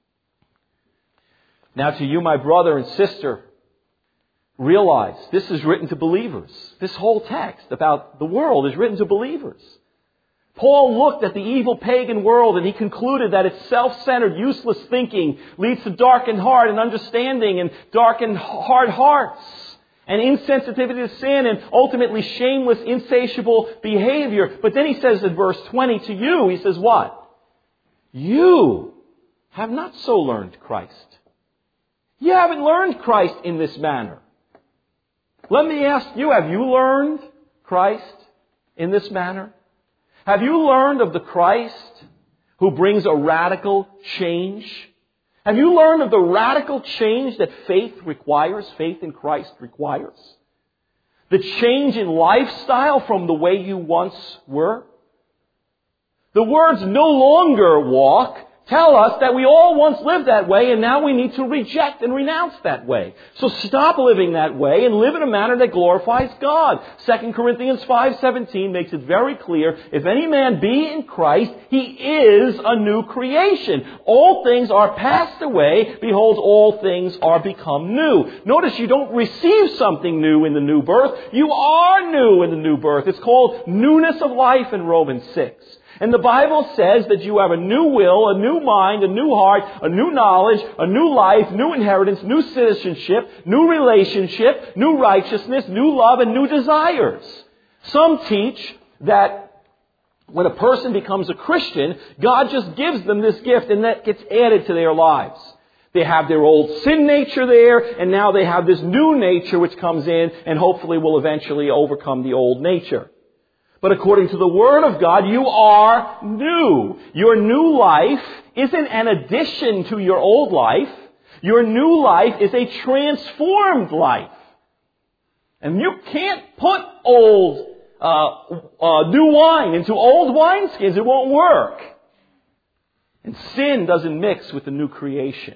Now to you, my brother and sister, realize this is written to believers. This whole text about the world is written to believers. Paul looked at the evil pagan world and he concluded that its self-centered, useless thinking leads to darkened heart and understanding and darkened hard hearts and insensitivity to sin and ultimately shameless, insatiable behavior. But then he says in verse 20 to you, he says what? You have not so learned Christ. You haven't learned Christ in this manner. Let me ask you, have you learned Christ in this manner? Have you learned of the Christ who brings a radical change? Have you learned of the radical change that faith requires, faith in Christ requires? The change in lifestyle from the way you once were? The words "no longer walk" tell us that we all once lived that way and now we need to reject and renounce that way. So stop living that way and live in a manner that glorifies God. 2 Corinthians 5:17 makes it very clear, if any man be in Christ, he is a new creation. All things are passed away. Behold, all things are become new. Notice you don't receive something new in the new birth. You are new in the new birth. It's called newness of life in Romans 6. And the Bible says that you have a new will, a new mind, a new heart, a new knowledge, a new life, new inheritance, new citizenship, new relationship, new righteousness, new love, and new desires. Some teach that when a person becomes a Christian, God just gives them this gift and that gets added to their lives. They have their old sin nature there, and now they have this new nature which comes in and hopefully will eventually overcome the old nature. But according to the Word of God, you are new. Your new life isn't an addition to your old life. Your new life is a transformed life. And you can't put new wine into old wineskins. It won't work. And sin doesn't mix with the new creation.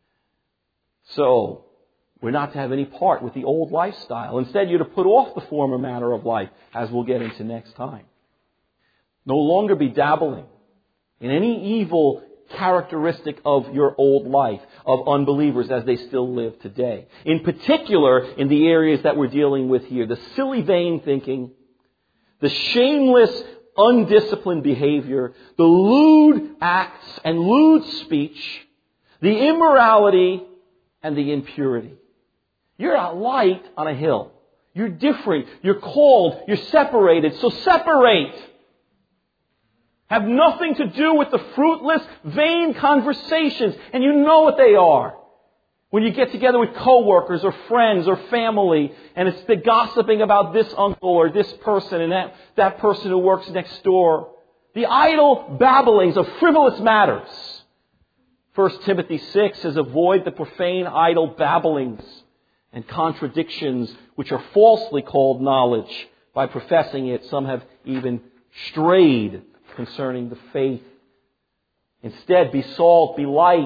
So, we're not to have any part with the old lifestyle. Instead, you're to put off the former manner of life, as we'll get into next time. No longer be dabbling in any evil characteristic of your old life, of unbelievers as they still live today. In particular, in the areas that we're dealing with here, the silly, vain thinking, the shameless, undisciplined behavior, the lewd acts and lewd speech, the immorality and the impurity. You're a light on a hill. You're different. You're called. You're separated. So separate. Have nothing to do with the fruitless, vain conversations. And you know what they are. When you get together with coworkers or friends or family, and it's the gossiping about this uncle or this person and that person who works next door. The idle babblings of frivolous matters. 1 Timothy 6 says, avoid the profane, idle babblings and contradictions which are falsely called knowledge. By professing it, some have even strayed concerning the faith. Instead, be salt, be light.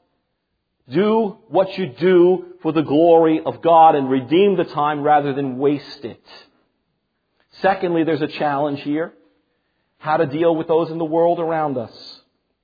Do what you do for the glory of God and redeem the time rather than waste it. Secondly, there's a challenge here. How to deal with those in the world around us.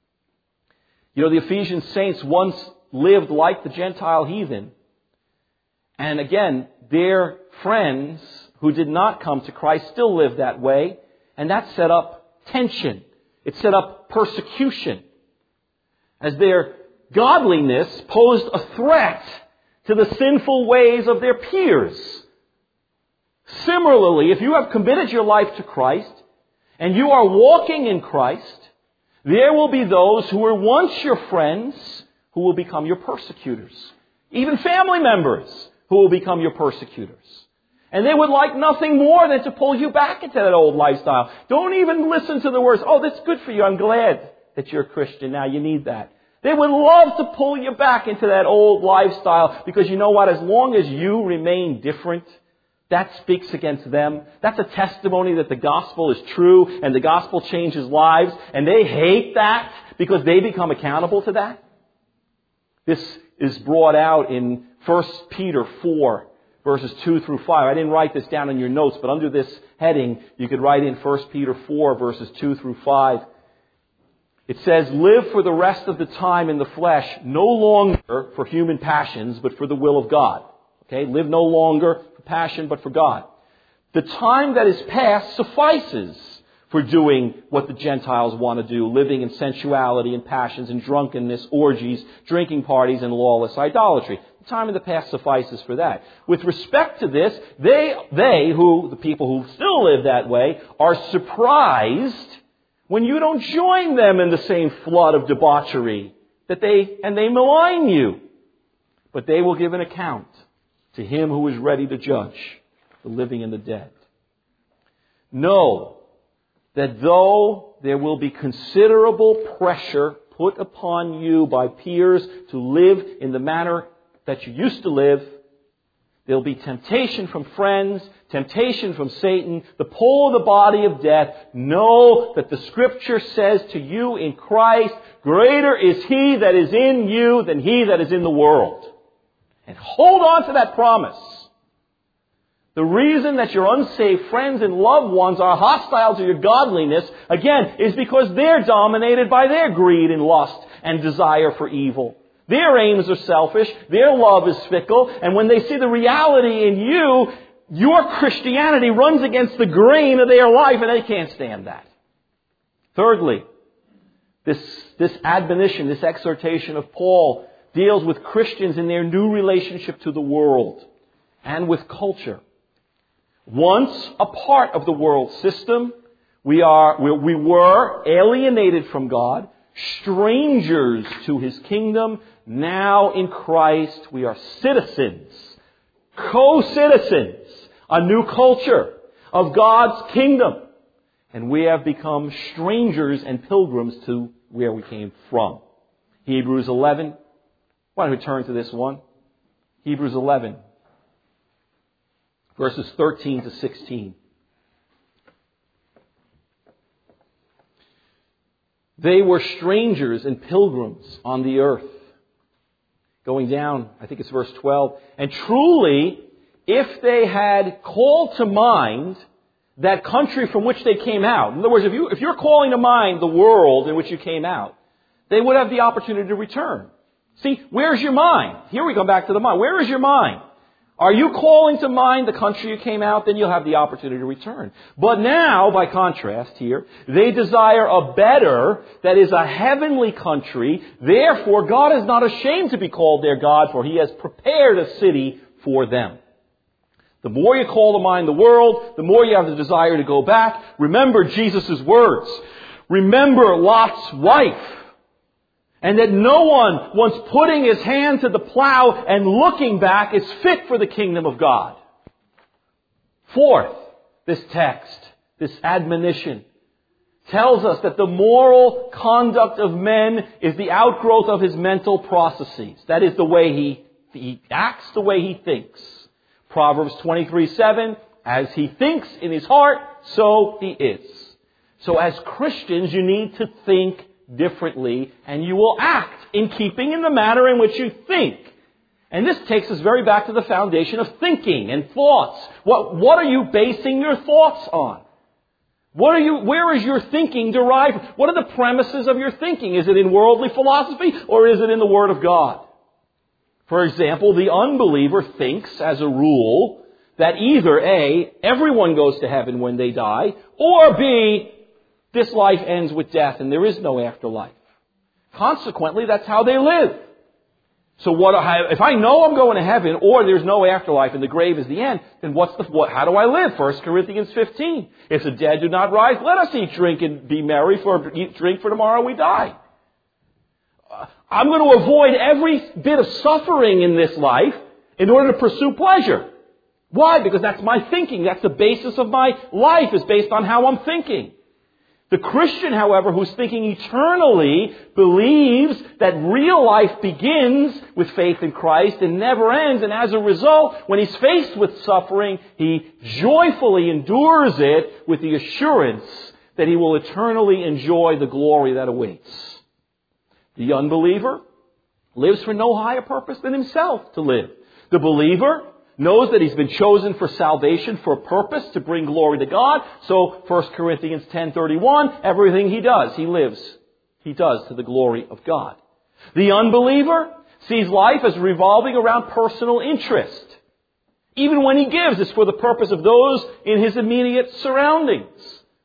You know, the Ephesian saints once lived like the Gentile heathen. And again, their friends who did not come to Christ still lived that way. And that set up tension. It set up persecution. As their godliness posed a threat to the sinful ways of their peers. Similarly, if you have committed your life to Christ and you are walking in Christ, there will be those who were once your friends who will become your persecutors. Even family members who will become your persecutors. And they would like nothing more than to pull you back into that old lifestyle. Don't even listen to the words, oh, that's good for you. I'm glad that you're a Christian now. You need that. They would love to pull you back into that old lifestyle because you know what? As long as you remain different, that speaks against them. That's a testimony that the gospel is true and the gospel changes lives. And they hate that because they become accountable to that. This is brought out in 1 Peter 4, verses 2 through 5. I didn't write this down in your notes, but under this heading, you could write in 1 Peter 4, verses 2 through 5. It says, live for the rest of the time in the flesh, no longer for human passions, but for the will of God. Okay? Live no longer for passion, but for God. The time that is past suffices for doing what the Gentiles want to do, living in sensuality and passions and drunkenness, orgies, drinking parties, and lawless idolatry. The time in the past suffices for that. With respect to this, the people who still live that way, are surprised when you don't join them in the same flood of debauchery and they malign you. But they will give an account to Him who is ready to judge the living and the dead. Know that though there will be considerable pressure put upon you by peers to live in the manner that you used to live, there'll be temptation from friends, temptation from Satan, the pull of the body of death. Know that the Scripture says to you in Christ, greater is He that is in you than he that is in the world. And hold on to that promise. The reason that your unsaved friends and loved ones are hostile to your godliness, again, is because they're dominated by their greed and lust and desire for evil. Their aims are selfish, their love is fickle, and when they see the reality in you, your Christianity runs against the grain of their life, and they can't stand that. Thirdly, this admonition, this exhortation of Paul deals with Christians in their new relationship to the world and with culture. Once a part of the world system, we were alienated from God, strangers to His kingdom. Now in Christ we are citizens, co-citizens, a new culture of God's kingdom. and we have become strangers and pilgrims to where we came from. Hebrews 11. Why don't we turn to this one? Hebrews 11, verses 13 to 16. They were strangers and pilgrims on the earth. Going down, I think it's verse 12. And truly, if they had called to mind that country from which they came out. In other words, if you're calling to mind the world in which you came out, they would have the opportunity to return. See, where's your mind? Here we come back to the mind. Where is your mind? Are you calling to mind the country you came out? Then you'll have the opportunity to return. But now, by contrast here, they desire a better, that is a heavenly country. Therefore, God is not ashamed to be called their God, for He has prepared a city for them. The more you call to mind the world, the more you have the desire to go back. Remember Jesus' words. Remember Lot's wife. And that no one, once putting his hand to the plow and looking back, is fit for the kingdom of God. Fourth, this text, this admonition, tells us that the moral conduct of men is the outgrowth of his mental processes. That is the way he acts, the way he thinks. Proverbs 23:7, as he thinks in his heart, so he is. So as Christians, you need to think differently, and you will act in keeping in the manner in which you think. And this takes us very back to the foundation of thinking and thoughts. What are you basing your thoughts on? Where is your thinking derived? What are the premises of your thinking? Is it in worldly philosophy, or is it in the Word of God? For example, the unbeliever thinks, as a rule, that either A, everyone goes to heaven when they die, or B, this life ends with death and there is no afterlife. Consequently, that's how they live. So if I know I'm going to heaven, or there's no afterlife and the grave is the end, then how do I live? 1 Corinthians 15. If the dead do not rise, let us eat, drink, and be merry, drink for tomorrow we die. I'm going to avoid every bit of suffering in this life in order to pursue pleasure. Why? Because that's my thinking. That's the basis of my life, is based on how I'm thinking. The Christian, however, who's thinking eternally, believes that real life begins with faith in Christ and never ends. And as a result, when he's faced with suffering, he joyfully endures it with the assurance that he will eternally enjoy the glory that awaits. The unbeliever lives for no higher purpose than himself to live. The believer knows that he's been chosen for salvation, for a purpose to bring glory to God. So 1 Corinthians 10:31, everything he does, he does to the glory of God. The unbeliever sees life as revolving around personal interest. Even when he gives, it's for the purpose of those in his immediate surroundings.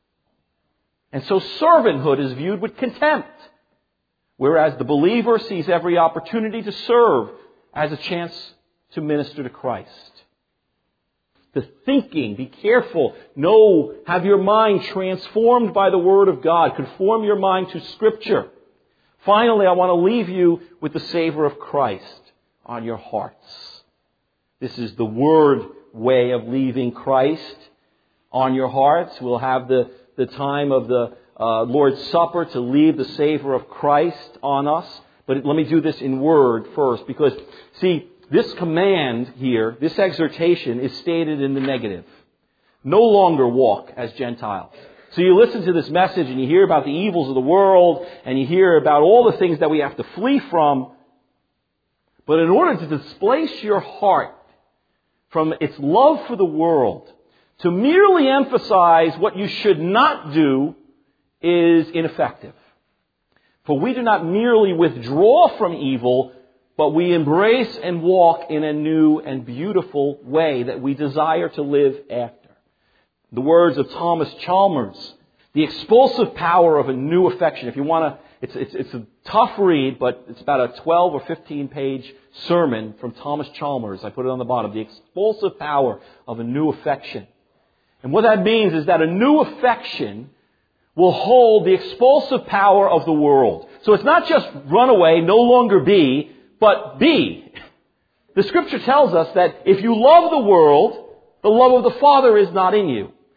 And so servanthood is viewed with contempt. Whereas the believer sees every opportunity to serve as a chance to minister to Christ. The thinking, be careful. Have your mind transformed by the Word of God. Conform your mind to Scripture. Finally, I want to leave you with the savor of Christ on your hearts. This is the Word way of leaving Christ on your hearts. We'll have the time of the Lord's Supper to leave the savor of Christ on us. But let me do this in word first, because, see, this command here, this exhortation, is stated in the negative. No longer walk as Gentiles. So you listen to this message and you hear about the evils of the world and you hear about all the things that we have to flee from. But in order to displace your heart from its love for the world, to merely emphasize what you should not do is ineffective. For we do not merely withdraw from evil, but we embrace and walk in a new and beautiful way that we desire to live after. The words of Thomas Chalmers, the expulsive power of a new affection. If you want to, it's a tough read, but it's about a 12 or 15 page sermon from Thomas Chalmers. I put it on the bottom. The expulsive power of a new affection. And what that means is that a new affection will hold the expulsive power of the world. So it's not just run away, no longer be, but be. The Scripture tells us that if you love the world, the love of the Father is not in you.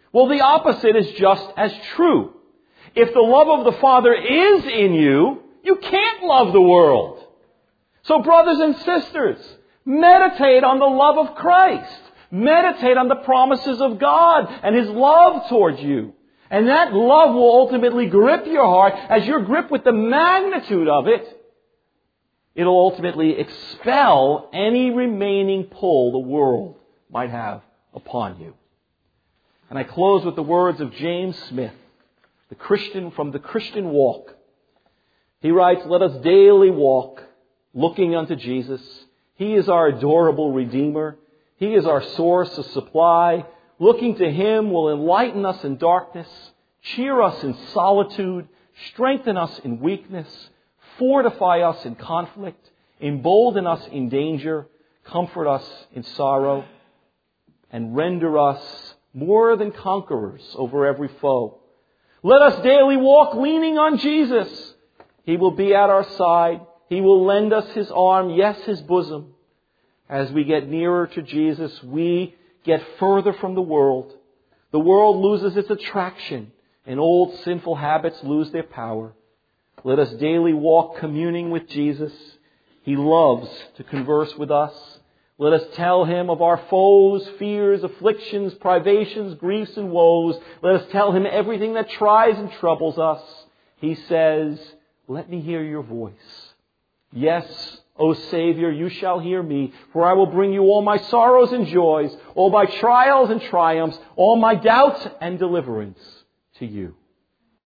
Well, the opposite is just as true. If the love of the Father is in you, you can't love the world. So brothers and sisters, meditate on the love of Christ. Meditate on the promises of God and His love towards you. And that love will ultimately grip your heart. As you're gripped with the magnitude of it, it'll ultimately expel any remaining pull the world might have upon you. And I close with the words of James Smith, the Christian from the Christian Walk. He writes, "Let us daily walk, looking unto Jesus. He is our adorable Redeemer. He is our source of supply. Looking to Him will enlighten us in darkness, cheer us in solitude, strengthen us in weakness, fortify us in conflict, embolden us in danger, comfort us in sorrow, and render us more than conquerors over every foe. Let us daily walk leaning on Jesus. He will be at our side. He will lend us His arm, yes, His bosom. As we get nearer to Jesus, we get further from the world. The world loses its attraction, and old sinful habits lose their power. Let us daily walk communing with Jesus. He loves to converse with us. Let us tell Him of our foes, fears, afflictions, privations, griefs, and woes. Let us tell Him everything that tries and troubles us. He says, "Let me hear your voice. Yes, O Savior, you shall hear me, for I will bring you all my sorrows and joys, all my trials and triumphs, all my doubts and deliverance to you."